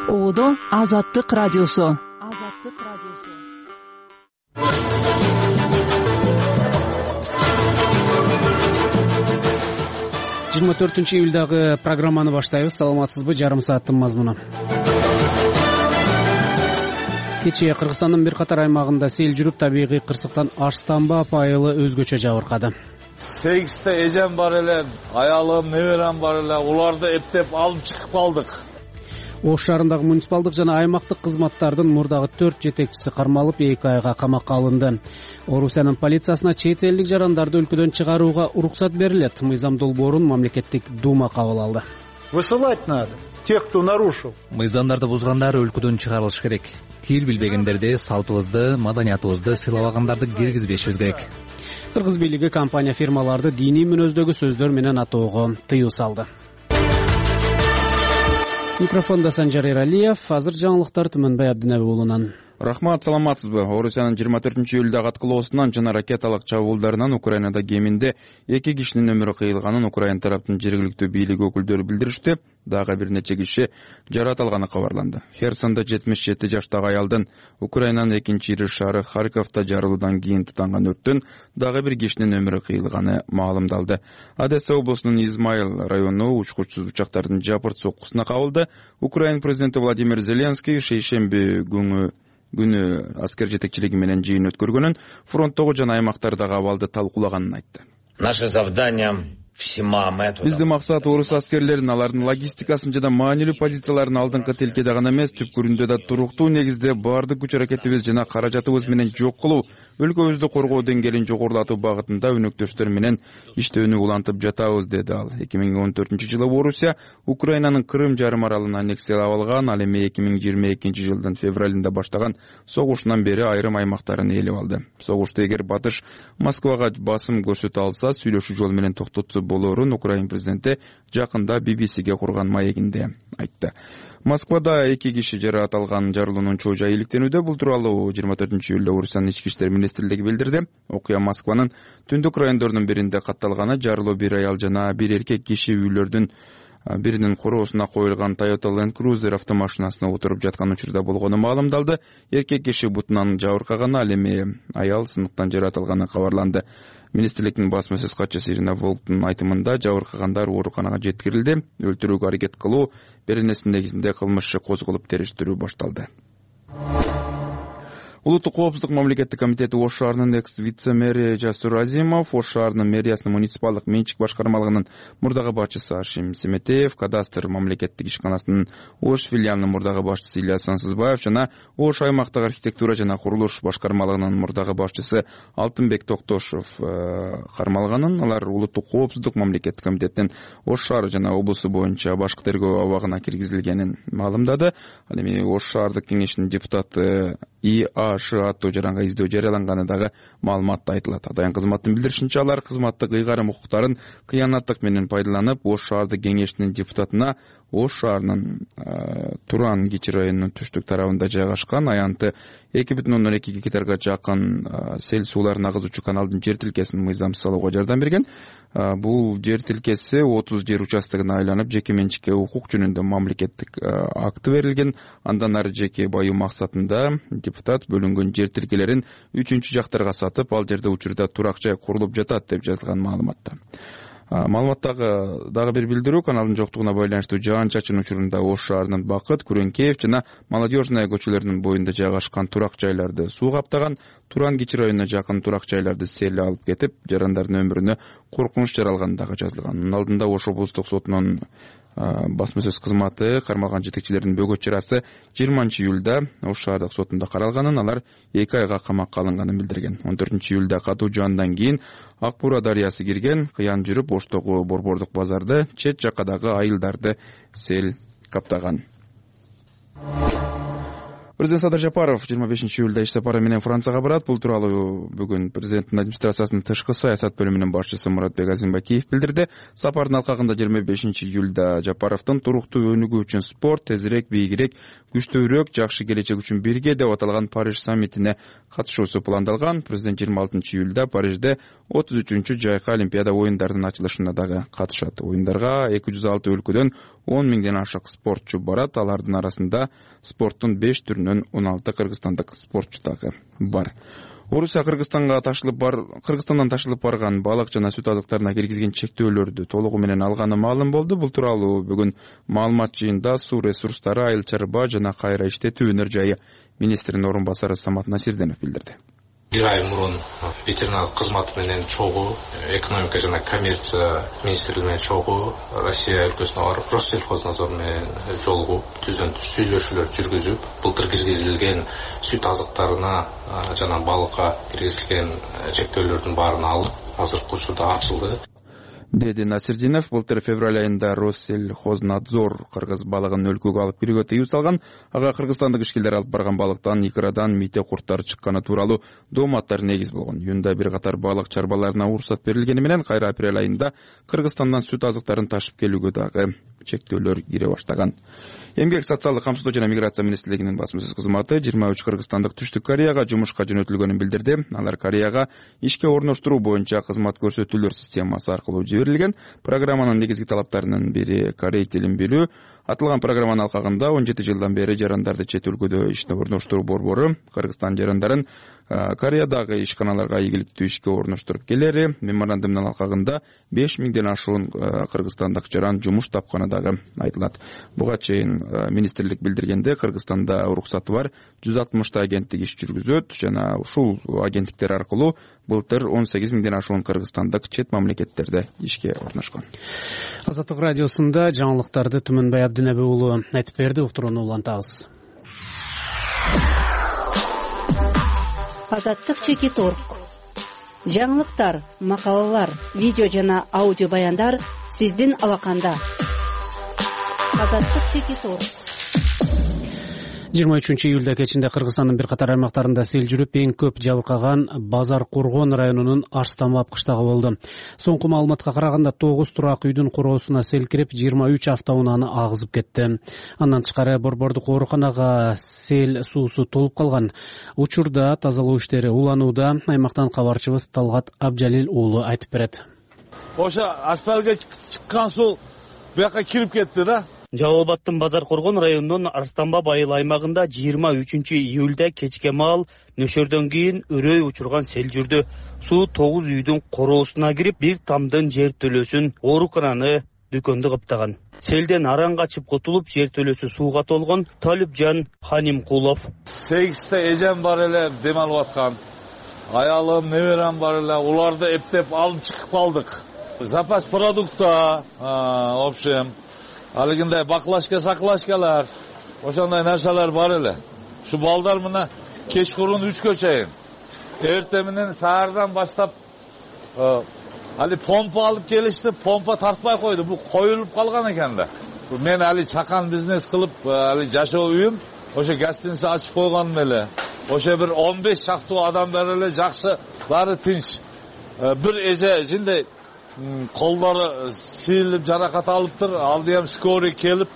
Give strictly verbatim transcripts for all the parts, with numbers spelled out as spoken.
Оодо Азаттык радиосу. Азаттык радиосу. жыйырма төртүнчү июлдагы программаны баштайбыз. Саламатсызбы? Жарым сааттын мазмуну. Кечээ Кыргызстандын бир катар аймагында сел жүрүп, табигый кырсыктан Аштанба айылы өзгөчө жабыркады. сегизте эжем бар эле, аялым, неберем бар эле. Уларды эптеп алып чыгып калдык. Ош шаарындагы муниципалдык жана аймактык кызматтардын мурдагы төрт жетекчиси кармалып, эки айга камакка алынды. Орусиянын полициясына чет элдик жарандарды өлкөдөн чыгарууга уруксат берилет. Мыйзам долбоорун мамлекеттик дума кабыл алды. Высылать надо тех, кто нарушил. Мыйзамдарды бузгандар өлкөдөн чыгарылыш керек. Тил билбегендерди, салтыбызды, маданиятыбызды сыйлабагандарды киргизбешибиз керек. Кыргыз бийлиги компания фирмаларды диний мүнөздөгү сөздөр менен атоого тыюу салды. Микрофонда Санжар Эралиев. Азыр жаңылыктар Түмөнбай Абдинеби уулунан. Рахмат, саламатсызбы? Орусиянын жыйырма төртүнчү июлдагы аткылоосунан жана ракеталык чабуулдарынан Украинада кеминде эки кишинин өмүрү кыйылганын Украин тараптын жергиликтүү бийлик өкүлдөрү билдиришти. Дагы бир нече киши жаракат алганы кабарланды. Херсонда жетимиш жети жаштагы аялдын, Украинанын экинчи ири шаары Харьковдо жарылуудан кийин тутанган өрттөн дагы бир кишинин өмүрү кыйылганы маалымдалды. Одесса облусунун Измаил району учкучсуз учактардын жапырт соккусуна кабылды. Украин президенти Владимир Зеленский шейшемби күнү күнү аскер жетекчилиги менен жыйын өткөргөнүн, фронттогу жана аймактардагы абалды талкуулаганын айтты. Наше завдание Биздин максат орус аскерлерин, алардын логистикасын жана маанилүү позицияларын алдыңкы тилкеде гана эмес, түпкүрүндө да туруктуу негизде баардык күч аракетибиз жана каражатыбыз менен жок кылуу, өлкөбүздү коргоо деңгээлин жогорулатуу багытында өнөктөштөр менен иштөөнү улантып жатабыз, деди ал. эки миң он төртүнчү жылы Орусия Украинанын Крым жарым аралын аннексиялап алган, ал эми эки миң жыйырма экинчи жылдын февралында баштаган согушунан бери айрым аймактарын ээлеп алды. Согушту эгер батыш Москвага басым көрсөтө алса, сүйлөшүү жолу менен токтотсо болорун Украин президенти жакында би би сиге курган маегинде айтты. Москвада эки киши жаракат алган, жарылуунун чоо жайы иликтенүүдө. Бул тууралуу жыйырма төртүнчү июлда Орусиянын ички иштер министрлиги билдирди. Окуя Москванын түндүк райондорунун биринде катталганы, жарылуу бир аял жана бир эркек киши үйлөрдүн биринин короосуна коюлган Toyota Land Cruiser автомашинасына отуруп жаткан учурда болгону маалымдалды. Эркек киши бутунан жабыркаганы, ал эми аял сыныктан жаракат алганы кабарланды. Министрликтин басма сөз катчысы Ирина Волктун айтымында жабыркагандар ооруканага жеткирилди. Өлтүрүүгө аракет кылуу беренесинин негизинде кылмыш козголуп териштирүү башталды. Улуттук коопсуздук мамлекеттик комитети Ош шаарынын экс-вице-мэри Жасур Азимов, Ош шаарынын мэриясынын муниципалдык менчик башкармалыгынын мурдагы башчысы Ашим Семетеев, кадастр мамлекеттик ишканасынын Ош филиалынын мурдагы башчысы Ильяс Сансызбаев жана Ош аймактык архитектура жана курулуш башкармалыгынын мурдагы башчысы Алтынбек Токтошов кармалганын. Алар улуттук коопсуздук мамлекеттик комитеттин Ош шаары жана облусу боюнча башкы тергөө абагына киргизилгенин маалымдады. Ал эми Ош шаардык кеңешинин депутаты И А Ш аттуу жаранга издөө жарыяланганы дагы маалыматта айтылат. Атайын кызматтын билдиришинче, алар кызматтык ыйгарым укуктарын кыянаттык менен пайдаланып, Ош шаардык кеңешинин депутатына Ош шаарынын Туран Кичи районунун түштүк тарабында жайгашкан аянты эки бүтүн ондон эки гектарга жакын сел сууларын агызуучу каналдын жер тилкесин мыйзамсыз алууга жардам берген. Бул жер тилкеси отуз жер участогуна айланып, жеке менчикке укук жөнүндө мамлекеттик акты берилген. Андан ары жеке баюу максатында депутат бөлүнгөн жер тилкелерин үчүнчү жактарга сатып, ал жерде учурда турак жай курулуп жатат деп жазылган маалыматта. Маалыматтагы дагы бир билдирүү, каналдын жоктугуна байланыштуу жаан-чачын учурунда Ош шаарынын Бакыт, Күрөңкеев жана Молодежная көчөлөрүнүн боюнда жайгашкан турак жайларды суу каптаган. Туран Кичи районуна жакын турак жайларды сел алып кетип, жарандардын өмүрүнө коркунуч жаралганы дагы жазылган. Мунун алдында Ош облустук сотунун басма сөз кызматы кармалган жетекчилердин бөгөт чарасы жыйырманчы июлда Ош шаардык сотунда каралганын, алар эки айга камакка алынганын билдирген. он төртүнчү июлда катуу жаандан кийин Ак Бура дарыясы кирген, кыян жүрүп Оштогу борбордук базарды, чет жакадагы айылдарды сел каптаган. Президент Садыр Жапаров жыйырма бешинчи июлда иш сапары менен Францияга барат. Бул тууралуу бүгүн президенттин администрациясынын тышкы саясат бөлүмүнүн башчысы Муратбек Азимбакиев билдирди. Сапардын алкагында жыйырма бешинчи июлда Жапаровдун туруктуу өнүгүү үчүн спорт, тезирээк, бийигирээк, күчтүүрөөк, жакшы келечек үчүн бирге деп аталган Париж саммитине катышуусу пландалган. Президент жыйырма алтынчы июлда Парижде отуз үчүнчү жайкы Олимпиада оюндарынын ачылышына дагы катышат. Оюндарга эки жүз алты өлкөдөн он миңден ашык спортчу барат. Алардын арасында спорттун беш түрүнөн он алты кыргызстандык спортчу дагы бар. Орусия Кыргызстанга ташылып бар, Кыргызстандан ташылып барган балык жана сүт азыктарына киргизген чектөөлөрдү толугу менен алганы маалым болду. Бул тууралуу бүгүн маалымат жыйында Суу ресурстары, айыл чарба жана кайра иштетүү өнөр жайы министринин орун басары Самат Насирденов билдирди. Бир ай мурун ветеринардык кызмат менен чогуу, экономика жана коммерция министрлиги менен чогуу, Россия өлкөсүнө барып, Россельхознадзор менен жолугуп, түзөн сүйлөшүүлөр жүргүзүп, былтыр киргизилген сүт азыктарына жана балыкка киргизилген чектөөлөрдүн баарын алып, азыркы учурда ачылды, деди Насирдинов. Былтыр февраль айында Россельхознадзор кыргыз балыгын өлкөгө алып кирүүгө тыюу салган. Ага кыргызстандык ишкерлер алып барган балыктан икрадан мите курттар чыкканы тууралуу дооматтар негиз болгон. Июнда бир катар балык чарбаларына уруксат берилгени менен кайра апрель айында Кыргызстандан сүт азыктарын ташып келүүгө дагы чектөөлөр кире баштаган. Эмгек социалдык камсыздоо жана миграция министрлигинин басма сөз кызматы жыйырма үч кыргызстандык Түштүк Кореяга жумушка жөнөтүлгөнүн билдирди. Алар Кореяга ишке орноштуруу боюнча кызмат көрсөтүүлөр системасы аркылуу жиберилген. Программанын негизги талаптарынын бири корей тилин билүү. Атылган программанын алкагында он жети жылдан бери жарандарды чет өлкөдө иште орноштуруу борбору Кыргызстан жарандарын Кореядагы ишканаларга ийгиликтүү ишке орноштуруп келери. Меморандумдун алкагында беш миңден ашуун кыргызстандык жаран жумуш тапканы дагы айтылат. Буга чейин министрлик билдиргенде Кыргызстанда уруксаты бар жүз алтымышта агенттик иш жүргүзөт жана ушул агенттиктер аркылуу былтыр он сегиз миңден ашуун кыргызстандык чет мамлекеттерде ишке орношкон. Азаттык радиосунда жаңылыктарды Түмөнбай Абдинеби уулу айтып берди. Уктурууну улантабыз. Азаттык чекит орг. Жаңылыктар, макалалар, видео жана аудио баяндар сиздин алаканда. Азаттык чекит орг. жыйырма үчүнчү июлда кечинде Кыргызстандын бир катар аймактарында сел жүрүп, эң көп жабыркаган Базар Кургон районунун Арстамбаб кыштагы болду. Соңку маалыматка караганда тогуз турак үйдүн куроосуна сел кирип, жыйырма үч автоунааны агызып кетти. Андан тышкары борбордук ооруканага сел суусу толуп калган. Учурда тазалоо иштери уланууда. Аймактан кабарчыбыз Талгат Абжалил уулу айтып берет. Ошо асфальтка чыккан суу бияка кирип кетти да. Жалал Абадтын Базар Кургон районунун Арстамбаб айыл аймагында жыйырма үчүнчү июлда кечке маал нөшөрдөн кийин өрөй учурган сел жүрдү. Суу тогуз үйдүн короосуна кирип, бир тамдын жер төлөсүн, оорукананы, дүкөндү каптаган. Селден араң качып кутулуп, жер төлөсү сууга толгон Талипжан Ханимкулов. сегизте эжем бар эле дем алып аткан. Аялым, неберем бар эле, уларды эптеп алып чыгып калдык. Запас продукта, в общем, алигинде баклашка саклашкалар, ошондой нерселер бар эле. Ушу балдар мына кечкурун үчкө чейин эрте менен саардан баштап али помпа алып келишти, помпа тартпай койду. Бул коюлуп калган экен да. Мен али чакан бизнес кылып, али жашоо үйүм, ошо гостиница ачып койгонум эле. Ошо бир он беш шактуу адам бар эле, жакшы, баары тынч. Бир эже жинде колдору сыйылып жаракат алыптыр, алдыям скорый келип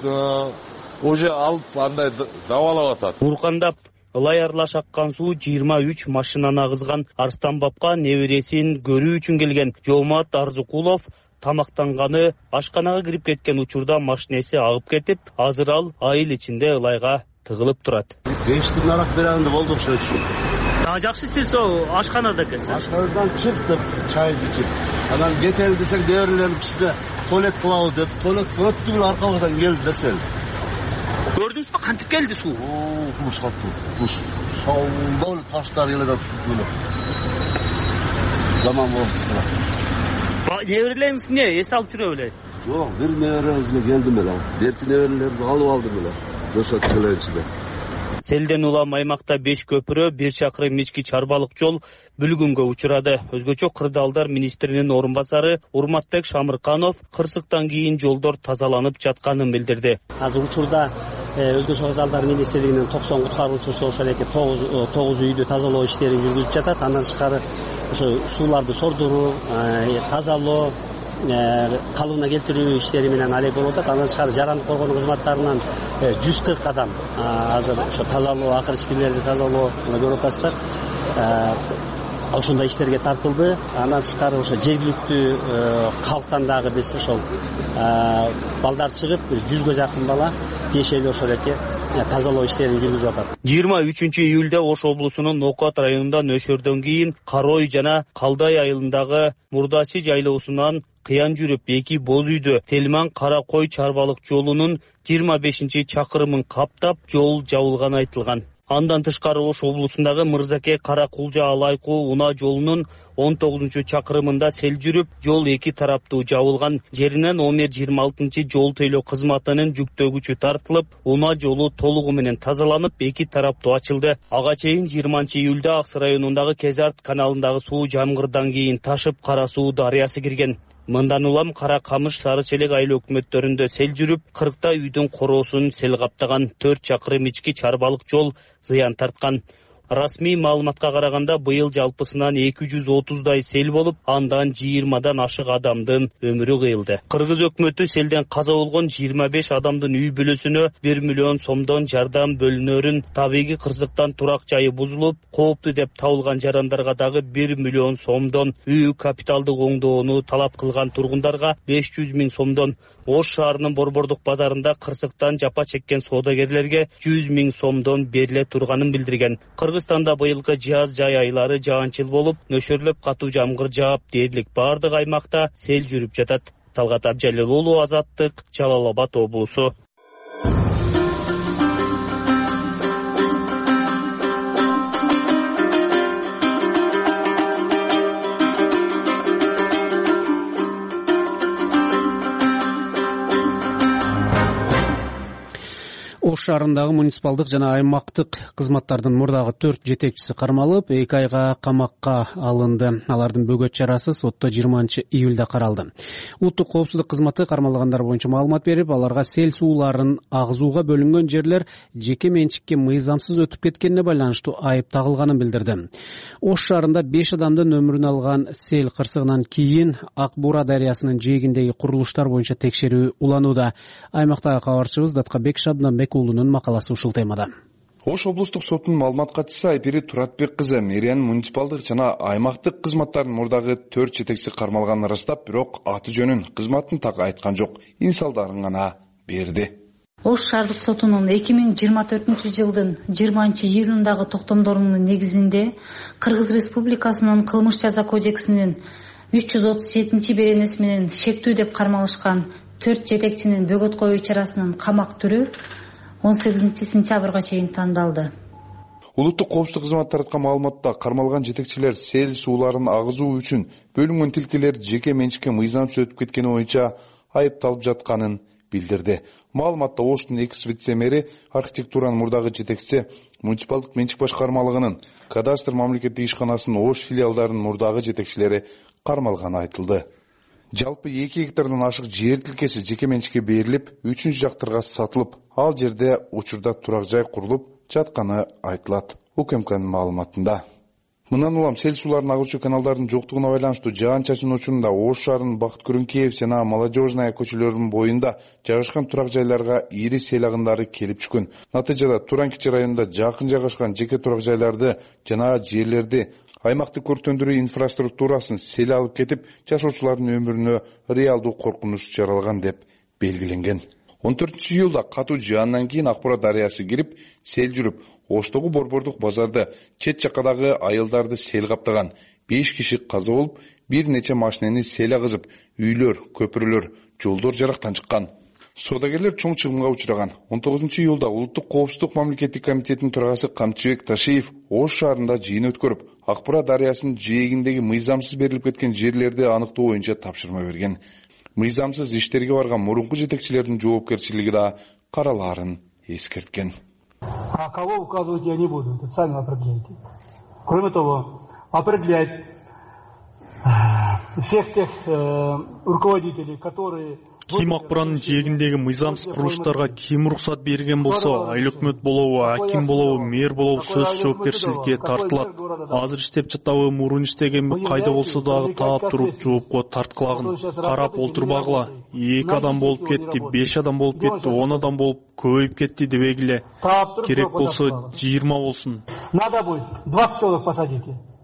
уже алып андай давалап атат. Уркандап ылай арлаш аккан суу жыйырма үч машинаны агызган. Арстамбабка небересин көрүү үчүн келген Жомат Арзыкулов тамактанганы, ашканага кирип кеткен учурда машинеси агып кетип, азыр ал айыл ичинде ылайга тыгылып турат. Бештин арак беренде болду окшойчу. Жакшы, сиз ашканада экенсиз. Ашканадан чыктык, чайды ичип. Анан кетели десең дээрленип ичте туалет кылабыз деп, туалет өттүгүл аркабыздан келди десел. Көрдүңүзбү кантип келди суу? Оо, кумуш калды. Кумуш. Шоулдол таштар келет атып. Заман болду. Неберелериңиз эмне? Эс алып жүрө белет? Жок, бир неберебизге келдим эле. Берки неберелерди алып алдым эле. Жошот келечиде. Селден улам аймакта беш көпүрө, бир чакырым ички чарбалык жол бүлгүнгө учурады. Өзгөчө кырдаалдар министринин орун басары Урматбек Шамырканов кырсыктан кийин жолдор тазаланып жатканын билдирди. Азыр учурда өзгөчө кырдаалдар министрлигинин токсон куткаруучусу ошол эки тогуз үйдү тазалоо иштерин жүргүзүп жатат. Андан тышкары ошо сууларды сордуруу, тазалоо, калыбына келтирүү иштери менен алек болуп атат. Андан тышкары жарандык коргонуу кызматтарынан жүз кырк адам азыр ошо тазалоо, акыр ичкилерди тазалоо көрүп атасыздар. ошондой иштерге тартылды. Андан тышкары ошо жергиликтүү калктан дагы биз ошол балдар чыгып, жүзгө жакын бала тиешелүү ошол эки тазалоо иштерин жүргүзүп атат. жыйырма үчүнчү июлда Ош облусунун Нокат районунда нөшөрдөн кийин Карой жана Калдай айылындагы Мурдачы жайлоосунан кыян жүрүп эки боз үйдө Телман Кара Кой чарбалык жолунун жыйырма бешинчи чакырымын каптап жол жабылганы айтылган. Андан тышкары Ош облусундагы Мырзаке Кара Кулжа Алайкуу унаа жолунун он тогузунчу чакырымында сел жүрүп, жол эки тараптуу жабылган. Жеринен номер жыйырма алтынчы жол тейлөө кызматынын жүктөгүчү тартылып, унаа жолу толугу менен тазаланып, эки тараптуу ачылды. Ага чейин жыйырманчы июлда Аксы районундагы Кезарт каналындагы суу жамгырдан кийин ташып Кара Суу дарыясы кирген. Мындан улам Кара Камыш, Сары Челек айыл өкмөттөрүндө сел жүрүп, кыркта үйдүн короосун сел каптаган. төрт чакырым ички чарбалык жол зыян тарткан. Расмий маалыматка караганда быйыл жалпысынан эки жүз отуздай сел болуп, андан жыйырмадан ашык адамдын өмүрү кыйылды. Кыргыз өкмөтү селден каза болгон жыйырма беш адамдын үй бүлөсүнө бир миллион сомдон жардам бөлүнөрүн, табиғи кырсыктан турак жайы бузулуп, кооптуу деп табылган жарандарга дагы бир миллион сомдон, үй капиталдык оңдоону талап кылган тургундарга беш жүз миң сомдон, Ош шаарынын Борбордук базарында кырсыктан жапа чеккен соодагерлерге жүз миң сомдон бериле турганын билдирген. Кыргызстанда быйылкы жаз жай айлары жаанчыл болуп, нөшөрлөп катуу жамгыр жаап, дээрлик бардык аймакта сел жүрүп жатат. Талгат Абжалил уулу, Азаттык, Жалал Абад облусу. Ош шаарындагы муниципалдык жана аймактык кызматтардын мурдагы төрт жетекчиси кармалып, эки айга камакка алынды. Алардын бөгөт чарасы сотто жыйырманчы июлда каралды. Улуттук коопсуздук кызматы кармалгандар боюнча маалымат берип, аларга сел сууларын агызууга бөлүнгөн жерлер жеке менчикке мыйзамсыз өтүп кеткенине байланыштуу айып тагылганын билдирди. Ош шаарында беш адамдын өмүрүн алган сел кырсыгынан кийин Ак Бура дарыясынын жээгиндеги курулуштар боюнча текшерүү уланууда. Аймактагы кабарчыбыз Даткабек Шабданбек уулунун макаласы ушул темада. Ош облустук сотунун маалымат катчысы Айпери Туратбек кызы мэриянын муниципалдык жана аймактык кызматтардын мурдагы төрт жетекчиси кармалганын ырастап, бирок аты жөнүн, кызматын так айткан жок. Инсалдарын гана берди. Ош шаардык сотунун эки миң жыйырма төртүнчү жылдын жыйырманчы июлундагы токтомдорунун негизинде Кыргыз Республикасынын кылмыш жаза кодексинин үч жүз отуз жетинчи беренеси менен шектүү деп кармалышкан төрт жетекчинин бөгөт коюу чарасынын камак түрү он сегизинчи сентябрга чейин тандалды. Улуттук коопсуздук кызмат тараткан маалыматта кармалган жетекчилер сел сууларын агызуу үчүн бөлүнгөн тилкелер жеке менчикке мыйзамсыз өтүп кеткени боюнча айыпталып жатканын билдирди. Маалыматта Оштун экс вице-мэри, архитектуранын мурдагы жетекчиси, муниципалдык менчик башкармалыгынын кадастр мамлекеттик ишканасынын Ош филиалдарынын мурдагы жетекчилери кармалганы айтылды. Жалпы эки гектардан ашык жер тилкеси жеке менчикке берилип, үчүнчү жактарга сатылып, ал жерде учурда турак жай курулуп жатканы айтылат. УКМКнын маалыматында. Мындан улам сел сууларын агуучу каналдардын жоктугуна байланыштуу жаан-чачын учурунда Ош шаарынын Бакыт Күрүнкеев жана Молодежная көчөлөрүнүн боюнда жайгашкан турак жайларга ири сел агындары келип түшкөн. Натыйжада Туранкичи районунда жакын жайгашкан жеке турак жайларды жана жерлерди аймактык өрттөндүрүү инфраструктурасын сел алып кетип, жашоочулардын өмүрүнө реалдуу коркунуч жаралган деп белгиленген. он төртүнчү июлда катуу жаандан кийин Ак Бура дарыясы кирип, сел жүрүп, Оштогу Борбордук базарды, чет жакадагы айылдарды сел каптаган. беш киши каза болуп, бир нече машинени сел агызып, үйлөр, көпүрөлөр, жолдор жарактан чыккан. Соодагерлер чоң чыгымга учураган. он тогузунчу июлда Улуттук коопсуздук мамлекеттик комитетинин төрагасы Камчыбек Ташиев Ош шаарында жыйын өткөрүп, Ак Бура дарыясынын жээгиндеги мыйзамсыз берилип кеткен жерлерди аныктоо боюнча тапшырма берген. Мыйзамсыз иштерге барган мурунку жетекчилердин жоопкерчилиги да каралаарын эскерткен. А кого указывать я не буду, это сами определяйте. Кроме того, определять всех тех э, руководителей, которые... Ким Ак Буранын жээгиндеги мыйзамсыз курулуштарга ким уруксат берген болсо, айыл өкмөт болобу, аким болобу, мэр болобу сөз жоопкерчиликке тартылат. Азыр иштеп жатабы, мурун иштегенби, кайда болсо дагы таап туруп жоопко тарткылагын. Карап олтурбагыла. эки адам болуп кетти, беш адам болуп кетти, он адам болуп көбөйүп кетти дебегиле. Керек болсо жыйырма болсун. Надо будет двадцать человек посадите.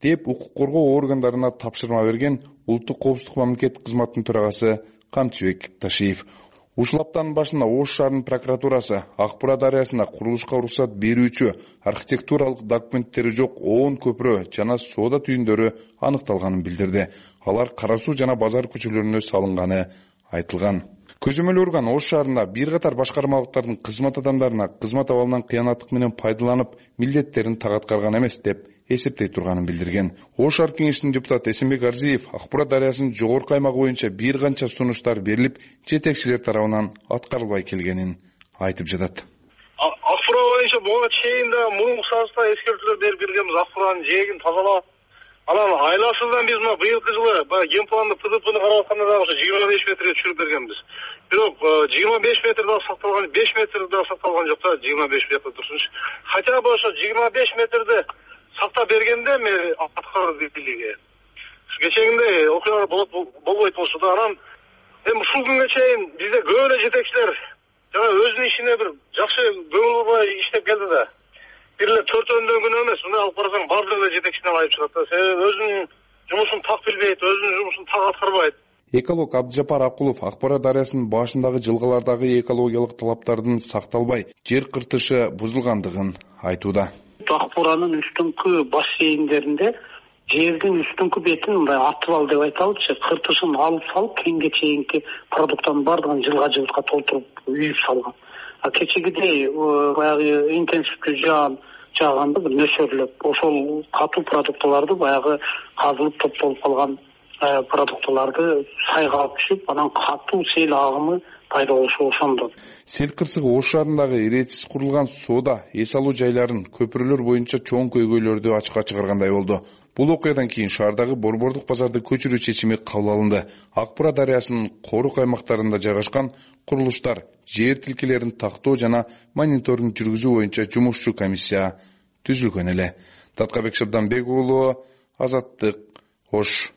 деп укук коргоо органдарына тапшырма берген Улуттук коопсуздук мамлекеттик кызматтын төрагасы Камчыбек Ташиев. Ушул аптанын башында Ош шаарынын прокуратурасы Ак-Бура дарыясына курулушка уруксат берүүчү архитектуралык документтери жок он көпүрө жана соода түйүндөрү аныкталганын билдирди. Алар Кара Суу жана Базар көчөлөрүнө салынганы айтылган. Көзөмөл орган Ош шаарында бир катар башкармалыктардын кызмат адамдарына кызмат абалынан кыянаттык менен пайдаланып, милдеттерин так аткарган эмес деп эсептей турганын билдирген. Ош шаар кеңешинин депутаты Эсенбек Арзиев Ак-Бура дарыясынын жогорку аймагы боюнча бир канча сунуштар берилип, жетекчилер тарабынан аткарылбай келгенин айтып жатат. Ак-Бура боюнча буга чейин да мурунку сабызда эскертүүлөр берип келгенбиз. Ак-Буранын жээгин тазалап, анан айласыздан биз мына быйылкы жылы баягы генпланды П Д Пны карап атканда дагы жыйырма беш метрге түшүрүп бергенбиз. Бирок жыйырма беш метр да сакталган, беш метр да сакталган жок да, жыйырма беш метр турсунчу. Хотя бы ошо жыйырма беш метрди сактап бергенде мен аткаруу бийлиги. Кечээгиндей окуялар болбойт болчу да, анан эми ушул күнгө чейин бизде көп эле жетекчилер жана өзүнүн ишине бир жакшы көңүл бурбай иштеп келди да. Бир эле төртөөнөн күнөө эмес, мына алып барсаң баардыгы эле жетекчиден айып чыгат да. Себеби өзүнүн жумушун так билбейт, өзүнүн жумушун так аткарбайт. Эколог Абдыжапар Акулов Ак-Бура дарыясынын башындагы жылгалардагы экологиялык талаптардын сакталбай, жер кыртышы бузулгандыгын айтууда. Ак-Буранын үстүнкү бассейндеринде жердин үстүнкү бетин мындай атып ал деп айталычы, кыртышын алып салып, кийинге чейинки продукттардын баардыгын жылга жылга толтуруп үйүп салган. А кечегидей баягы интенсивдүү жаан жааганда бир нөсөрлөп, ошол катуу продуктыларды баягы казылып топтолуп калган продуктыларды сайга алып түшүп, анан катуу сел агымы пайда болушу ошондо. Сел кырсыгы Ош шаарындагы иретсиз курулган соода, эс алуу жайларын, көпүрөлөр боюнча чоң көйгөйлөрдү ачыкка чыгаргандай болду. Бул окуядан кийин шаардагы борбордук базарды көчүрүү чечими кабыл алынды. Ак-Бура дарыясынын корук аймактарында жайгашкан курулуштар, жер тилкелерин тактоо жана мониторинг жүргүзүү боюнча жумушчу комиссия түзүлгөн эле. Таткабек Шабданбек уулу, Азаттык, Ош.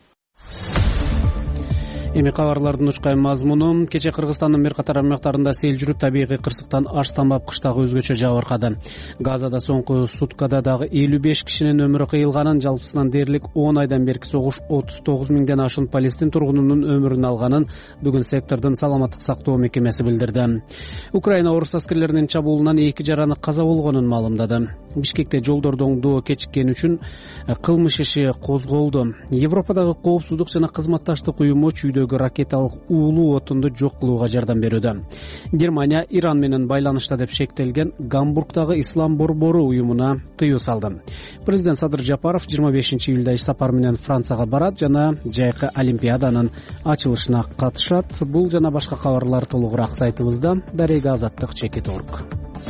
Эми кабарлардын учкай мазмуну: кече Кыргызстандын бир катар аймактарында сел жүрүп, табигый кырсыктан аштанбап кыштагы өзгөчө жабыркады. Газада соңку суткада дагы элүү беш кишинин өмүрү кыйылганын, жалпысынан дээрлик он айдан берки согуш отуз тогуз миңден ашуун Палестин тургунунун өмүрүн алганын бүгүн сектордун саламаттык сактоо мекемеси билдирди. Украина орус аскерлеринин чабуулунан эки жараны каза болгонун маалымдады. Бишкекте жолдорду оңдоо кечиккени үчүн кылмыш иши козголду. Европадагы коопсуздук жана кызматташтык уюму чүйдөгү ракеталык уулуу отунду жок кылууга жардам берүүдө. Германия Иран менен байланышта деп шектелген Гамбургдагы Ислам борбору уюмуна тыюу салды. Президент Садыр Жапаров жыйырма бешинчи июлда иш сапар менен Францияга барат жана жайкы олимпиаданын ачылышына катышат. Бул жана башка кабарлар толугураак сайтыбызда. Дарега Азаттык чекит орг.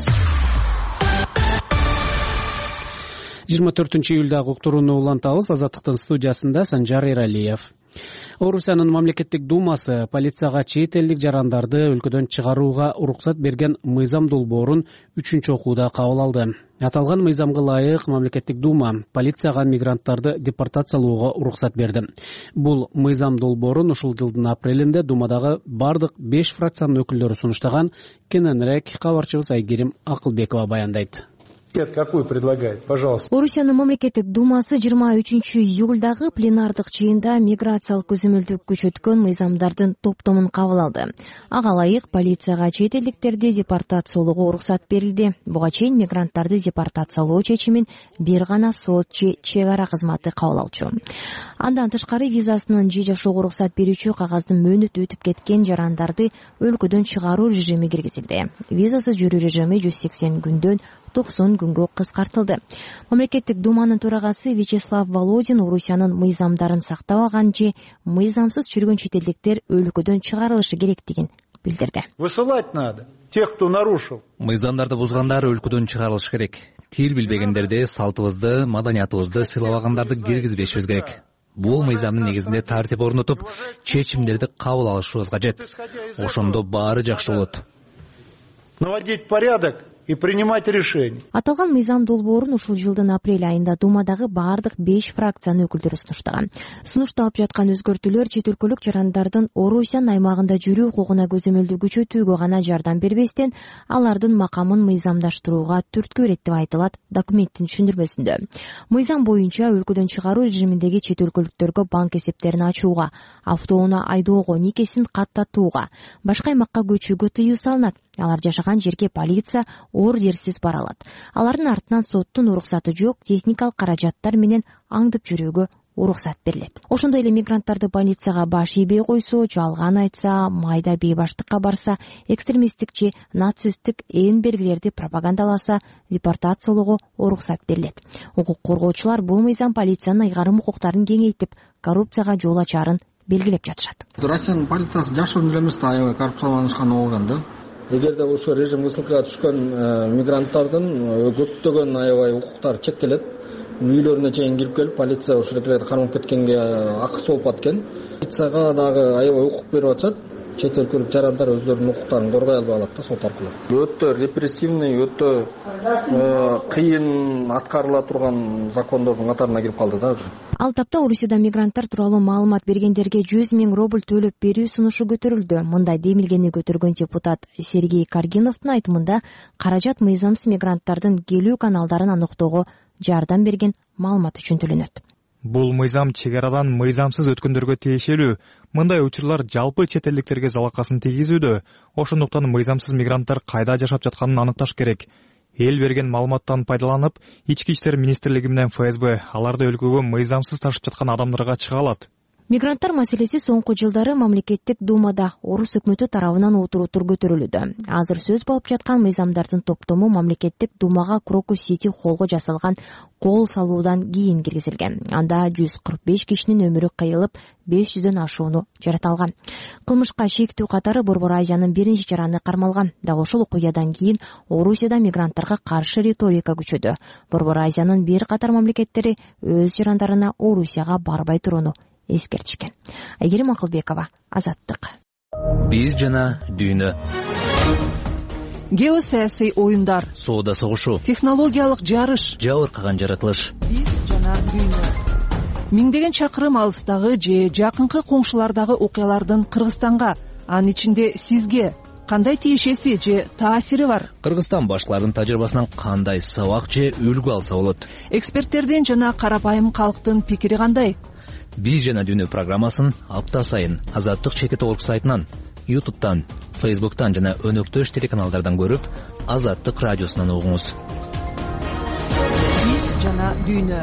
жыйырма төртүнчү июлдагы уктурууну улантабыз. Азаттыктын студиясында Санжар Эралиев. Орусиянын мамлекеттик думасы полицияга чет элдик жарандарды өлкөдөн чыгарууга уруксат берген мыйзам долбоорун үчүнчү окууда кабыл алды. Аталган мыйзамга ылайык мамлекеттик дума полицияга мигранттарды депортациялоого уруксат берди. Бул мыйзам долбоорун ушул жылдын апрелинде думадагы бардык беш фракциянын өкүлдөрү сунуштаган. Кененирээк кабарчыбыз Айгерим Акылбекова баяндайт. Какую предлагает? Пожалуйста. Орусиянын мамлекеттик думасы жыйырма үчүнчү июлдагы пленардык жыйында миграциялык көзөмөлдү күчөткөн мыйзамдардын топтомун кабыл алды. Ага ылайык полицияга чет элдиктерди депортациялоого уруксат берилди. Буга чейин мигранттарды депортациялоо чечимин бир гана сот же чек ара кызматы кабыл алчу. Андан тышкары визасынын же жашоого уруксат берүүчү кагаздын мөөнөтү өтүп кеткен жарандарды өлкөдөн чыгаруу режими киргизилди. Визасыз жүрүү режими жүз сексен күндөн токсон күнгө кыскартылды. Мамлекеттик думанын төрагасы Вячеслав Володин Орусиянын мыйзамдарын сактабаган же мыйзамсыз жүргөн чет элдиктер өлкөдөн чыгарылышы керектигин билдирди. Высылать надо тех, кто нарушил. Мыйзамдарды бузгандар өлкөдөн чыгарылышы керек. Тил билбегендерди, салтыбызды, маданиятыбызды сыйлабагандарды киргизбешибиз керек. Бул мыйзамдын негизинде тартип орнотуп, чечимдерди кабыл алышыбыз кажет. Ошондо баары жакшы болот. Наводить порядок и принимать решения. Аталган мыйзам долбоорун ушул жылдын апрель айында Думадагы баардык беш фракциянын өкүлдөрү сунуштаган. Сунушта алып жаткан өзгөртүүлөр чет өлкөлүк жарандардын Орусиянын аймагында жүрүү укугуна көзөмөлдү күчөтүүгө гана жардам бербестен, алардын макамын мыйзамдаштырууга түрткү берет деп айтылат документтин түшүндүрмөсүндө. Мыйзам боюнча өлкөдөн чыгаруу режиминдеги чет өлкөлүктөргө банк эсептерин ачууга, автоунаа айдоого, никесин каттатууга, башка аймакка көчүүгө тыюу салынат. Алар жашаган жерге полиция ордерсиз бара алат. Алардын артынан соттун уруксаты жок техникалык каражаттар менен аңдып жүрүүгө уруксат берилет. Ошондой эле мигранттарды полицияга баш ийбей койсо, жалган айтса, майда бейбаштыкка барса, экстремисттик же нацисттик ээн белгилерди пропагандаласа, депортациялоого уруксат берилет. Укук коргоочулар бул мыйзам полициянын айгарым укуктарын кеңейтип, коррупцияга жол ачарын белгилеп жатышат. Россиянын полициясы жашыруун эле эмес да, аябай коррупцияланышкан болгон да. Эгерде ошо режим ысылкыга түшкөн мигранттардын көптөгөн аябай укуктары чектелет, үйлөрүнө чейин кирип келип, полиция ошол эле кармап кеткенге акысы болуп аткан. Полицияга дагы аябай укук берип атышат. Чет өлкөлүк жарандар өздөрүнүн укуктарын коргой албай калат да сот аркылуу. Өтө репрессивный, өтө кыйын аткарыла турган закондордун катарына кирип калды да уже. Ал тапта Орусияда мигранттар тууралуу маалымат бергендерге жүз миң рубль төлөп берүү сунушу көтөрүлдү. Мындай демилгени көтөргөн депутат Сергей Каргиновдун айтымында каражат мыйзамсыз мигранттардын келүү каналдарын аныктоого жардам берген маалымат үчүн төлөнөт. Бул мыйзам чек арадан мыйзамсыз өткөндөргө тиешелүү. Мындай учурлар жалпы чет элдиктерге залакасын тийгизүүдө. Ошондуктан мыйзамсыз мигранттар кайда жашап жатканын аныкташ керек. Эл берген маалыматтан пайдаланып, Ички иштер министрлиги менен эф эс бэ аларды өлкөгө мыйзамсыз ташып жаткан адамдарга чыга алат. Мигранттар маселеси соңку жылдары мамлекеттик думада Орус өкмөтү тарабынан отурутур көтөрүлүүдө. Азыр сөз болуп жаткан мыйзамдардын топтому мамлекеттик думага Крокус Сити холго жасалган кол салуудан кийин киргизилген. Анда жүз кырк беш кишинин өмүрү кыйылып, беш жүздөн ашууну жараталган. Кылмышка шектүү катары Борбор Азиянын биринчи жараны кармалган. Дал ошол окуядан кийин Орусияда мигранттарга каршы риторика күчөдү. Борбор Азиянын бир катар мамлекеттери өз жарандарына Орусияга барбай турууну эскертишкен. Айгерим Акылбекова, Азаттык. Биз жана дүйнө. Геосаясий оюндар, соода согушу, технологиялык жарыш, жабыркаган жаратылыш. Биз жана дүйнө. Миңдеген чакырым алыстагы же жакынкы коңшулардагы окуялардын Кыргызстанга, анын ичинде сизге кандай тиешеси же таасири бар? Кыргызстан башкаларынын тажрыйбасынан кандай сабак же үлгү алса болот? Эксперттердин жана карапайым калктын пикири кандай? Биз жана дүйнө программасын апта сайын Азаттык чекит орг сайтынан, ютубтан, фейсбуктан жана өнөктөш телеканалдардан көрүп, Азаттык радиосунан угуңуз. Биз жана дүйнө.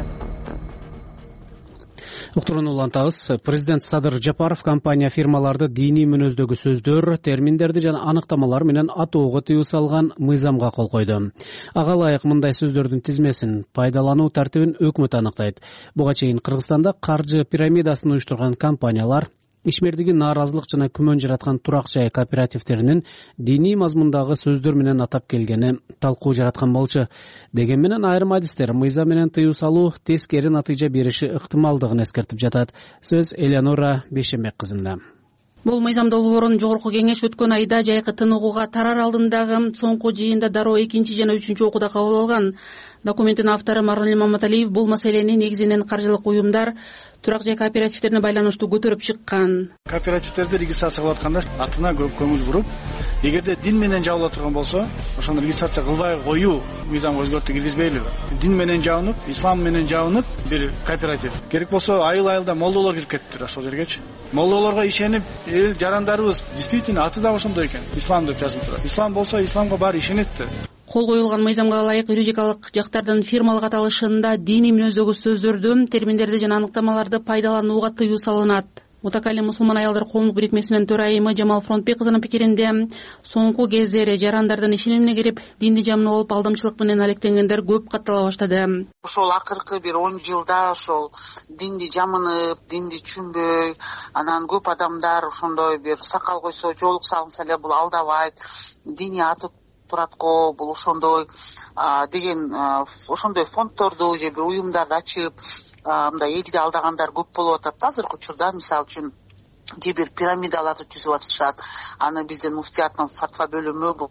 Уктурууну улантабыз. Президент Садыр Жапаров компания фирмаларды диний мүнөздөгү сөздөр, терминдерди жана аныктамалар менен атоого тыюу салган мыйзамга кол койду. Ага ылайык мындай сөздөрдүн тизмесин, пайдалануу тартибин өкмөт аныктайт. Буга чейин Кыргызстанда каржы пирамидасын уюштурган компаниялар ишмердиги нааразылык жана күмөн жараткан турак жай кооперативтеринин диний мазмундагы сөздөр менен атап келгени талкуу жараткан болчу. Деген менен айрым адистер мыйзам менен тыюу салуу тескери натыйжа бериши ыктымалдыгын эскертип жатат. Сөз Элеонора Бешембек кызында. Бул мыйзам долбоорун жогорку кеңеш өткөн айда жайкы тыныгууга тарар алдындагы соңку жыйында дароо экинчи жана үчүнчү окууда кабыл алган. Документтин автору Маралим Маматалиев бул маселени негизинен каржылык уюмдар, турак жай кооперативтерине байланыштуу көтөрүп чыккан. Кооперативтерди регистрация кылып атканда атына көп көңүл буруп, эгерде дин менен жабыла турган болсо, ошону регистрация кылбай коюу мыйзам өзгөртүү киргизбейли. Дин менен жабынып, ислам менен жабынып бир кооператив. Керек болсо айыл-айылда молдолор кирип кетиптир ошол жергечи. Молдолорго ишенип, эл жарандарыбыз действительно аты да ошондой экен. Ислам деп жазылып турат. Ислам болсо исламга баары ишенетти. Кол коюлган мыйзамга ылайык юридикалык жактардын фирмалык аталышында диний мүнөздөгү сөздөрдү, терминдерди жана аныктамаларды пайдаланууга тыюу салынат. Мутакалим мусулман аялдар коомдук бирикмесинин төрайымы Жамал Фронтбек кызынын пикиринде, соңку кездери жарандардын ишенимине кирип, динди жамын болуп алдамчылык менен алектенгендер көп каттала баштады. Ошол акыркы бир он жылда ошол динди жамынып, динди түшүнбөй, анан көп адамдар ошондой бир сакал койсо, жоолук салынса эле бул алдабайт, дини аты туратко, бул ошондой деген ошондой фонддорду же бир уюмдарды ачып, мындай элди алдагандар көп болуп атат да азыркы учурда. Мисалы үчүн же бир пирамидаларды түзүп атышат. Аны биздин муфтиятның фатва бөлүмү бул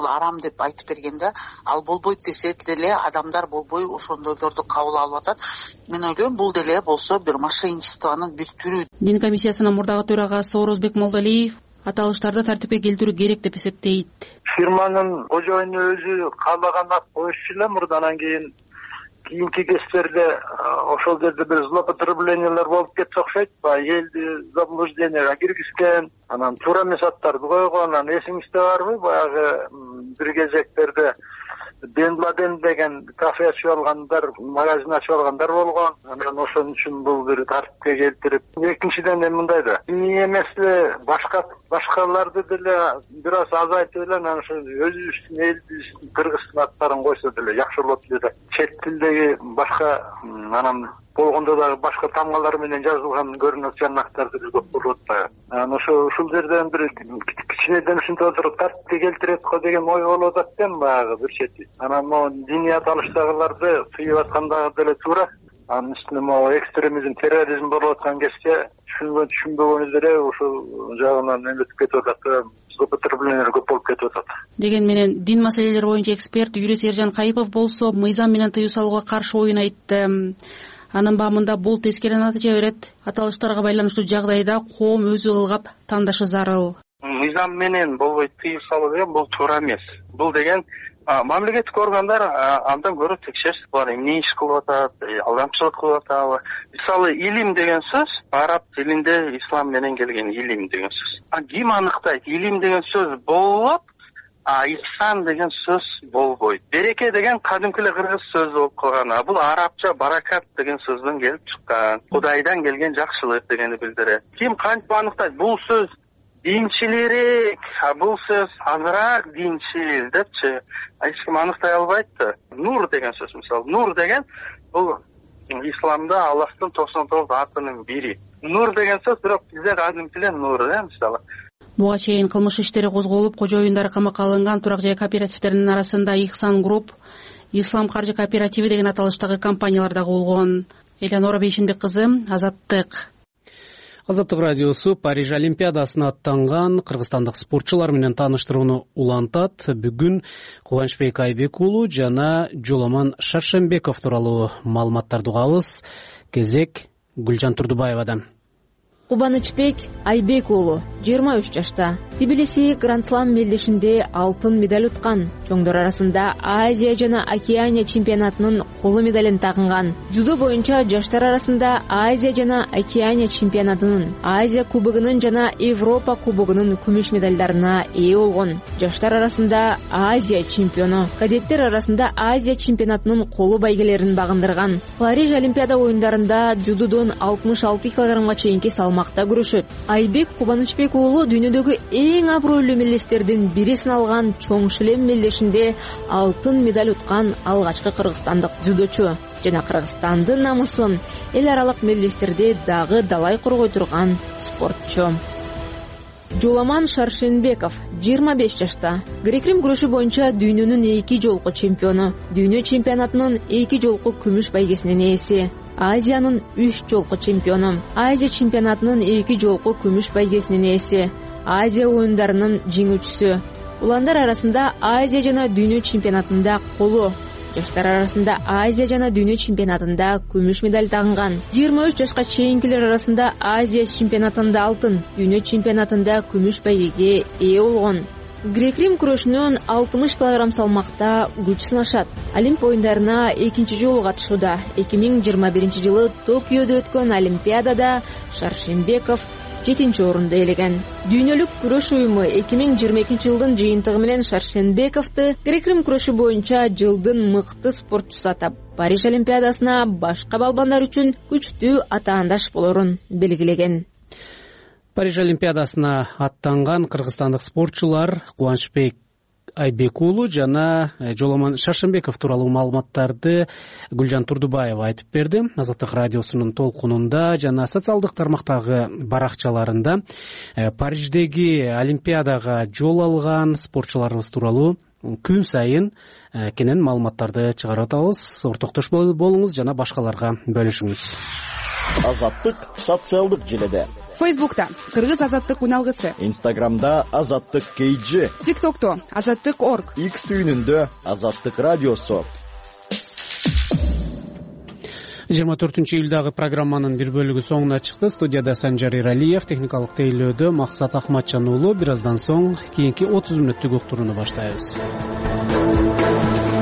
бул арам деп айтып берген да, ал болбойт десе деле адамдар болбой ошондойлорду кабыл алып атат. Мен ойлойм, бул деле болсо бир мошенничествонун бир түрү. Дин комиссиясынын мурдагы төрагасы Орозбек Молдалиев аталыштарды тартипке келтирүү керек деп эсептейт. Фирманын кожоюну өзү каалаган ак коюшу эле мурда, анан кийин кийинки кездерде ошол жерде бир злоупотреблениялар болуп кетсе окшойт. Баягы элди заблужденияга киргизген, анан туура эмес аттарды койгон. Анан эсиңизде барбы, баягы бир кезектерде Бен Ладен деген кафе ачып алгандар, магазин ачып алгандар болгон. Анан ошон үчүн бул бир тартипке келтирип, экинчиден эми мындай да, дини эмес эле башка башкаларды деле бир аз азайтып эле, анан ошо өзүбүздүн элибиздин Кыргыздын аттарын койсо деле жакшы болот эле. Чет тилдеги башка анан болгондо дагы башка тамгалар менен жазылган көрүнөт жанактарды көп болот да. Анан ошо ушул жерден бир кичинеден ушинтип отуруп тартипке келтирет го деген ой болуп атат экен баягы бир чети. Анан могу диний аталыштагыларды тыйып аткандагы деле туура. Анын үстүнө могу экстремизм, терроризм болуп аткан кезде түшүнгөн түшүнбөгөнү деле ушул жагынан эметип кетип атат, злоупотребление көп болуп кетип атат. Деген менен дин маселелери боюнча эксперт юрист Эржан Кайыпов болсо мыйзам менен тыюу салууга каршы оюн айтты. Анын баамында бул тескери натыйжа берет. Аталыштарга байланыштуу жагдайда коом өзү ылгап тандашы зарыл. Мыйзам менен болбой тыюу салуу деген бул туура эмес. Бул деген мамлекеттик органдар андан көрө текшерсе булар эмне иш кылып атат, алдамчылык кылып атабы. Мисалы, илим деген сөз араб тилинде ислам менен келген илим деген сөз. А ким аныктайт? Илим деген сөз болот, а ислам деген сөз болбойт. Береке деген кадимки эле кыргыз сөзү болуп калган. А бул арабча баракат деген сөздөн келип чыккан. Кудайдан келген жакшылык дегенди билдирет. Ким кантип аныктайт? Бул сөз динчилерик, а бул сөз азыраак динчил депчи. Эч ким аныктай албайт да. Нур деген сөз, мисалы, нур деген бул исламда Аллахтын токсон тогуз атынын бири. Нур деген сөз бирок бизде кадимки эле нур, э, мисалы. Буга чейин кылмыш иштери козголуп, кожоюндар камакка алынган турак жай кооперативдеринин арасында Ихсан Групп, Ислам каржы кооперативи деген аталыштагы компаниялар дагы болгон. Элеонора Бейшимбек кызы, Азаттык. Азаттык радиосу Париж Олимпиадасына аттанган кыргызстандык спортчулар менен тааныштырууну улантат. Бүгүн Кубанычбек Айбек уулу жана Жоламан Шаршенбеков тууралуу маалыматтарды угабыз. Кезек Гүлжан Турдубаевадан. Кубанычбек Айбек уулу жыйырма үч жашта. Тбилиси Гранд Слам мелдешинде алтын медаль уткан. Чоңдор арасында Азия жана Океания чемпионатынын коло медалин тагынган. Дзюдо боюнча жаштар арасында Азия жана Океания чемпионатынын, Азия кубогунун жана Европа кубогунун күмүш медалдарына ээ болгон. Жаштар арасында Азия чемпиону, кадеттер арасында Азия чемпионатынын коло байгелерин багындырган. Париж Олимпиада оюндарында дзюдодон алтымыш алты килограммга чейинки салмакта күрөшөт. Айбек Кубанычбек уулу дүйнөдөгү эң абройлуу мелдештердин бири саналган чоң шлем мелдешинде алтын медаль уткан алгачкы кыргызстандык дзюдочу жана Кыргызстандын намысын эл аралык мелдештерде дагы далай коргой турган спортчу. Жоламан Шаршенбеков жыйырма беш жашта. Грек-рим күрөшү боюнча дүйнөнүн эки жолку чемпиону, дүйнө чемпионатынын эки жолку күмүш байгесинин ээси. Азиянын үч жолку чемпиону, Азия чемпионатынын эки жолку күмүш байгесинин ээси, Азия оюндарынын жеңүүчүсү. Уландар арасында Азия жана дүйнө чемпионатында коло, жаштар арасында Азия жана дүйнө чемпионатында күмүш медаль тагынган. жыйырма үч жашка чейинкилер арасында Азия чемпионатында алтын, дүйнө чемпионатында күмүш байгеге ээ болгон. Грек-рим күрөшүнөн алтымыш килограмм салмакта күч сынашат. Олимп оюндарына экинчи жолу катышууда. эки миң жыйырма биринчи жылы Токиодо өткөн Олимпиадада Шаршенбеков жетинчи орунду ээлеген. Дүйнөлүк күрөш уюму эки миң жыйырма экинчи жылдын жыйынтыгы менен Шаршенбековду грек-рим күрөшү боюнча жылдын мыкты спортчусу атап, Париж Олимпиадасына башка балбандар үчүн күчтүү атаандаш болорун белгилеген. Париж Олимпиадасына аттанган кыргызстандык спортчулар Кубанычбек Айбек уулу жана Жоламан Шаршенбеков тууралуу маалыматтарды Гүлжан Турдубаева айтып берди. Азаттык радиосунун толкунунда жана социалдык тармактагы баракчаларында Париждеги Олимпиадага жол алган спортчуларыбыз тууралуу күн сайын кенен маалыматтарды чыгарып атабыз. Ортоктош болуңуз жана башкаларга бөлүшүңүз. Азаттык социалдык желеде Фейсбукта Кыргыз азаттык уналгысы, Инстаграмда азаттык кейджи, ТикТокто азаттык орг, X түйүнүндө азаттык радиосу. жыйырма төртүнчү июлдагы программанын бир бөлүгү соңуна чыкты. Студияда Санжар Иралиев, техникалык тейлөөдө Максат Акматжан уулу. Бир аздан соң кийинки отуз мүнөттүк уктурууну баштайбыз.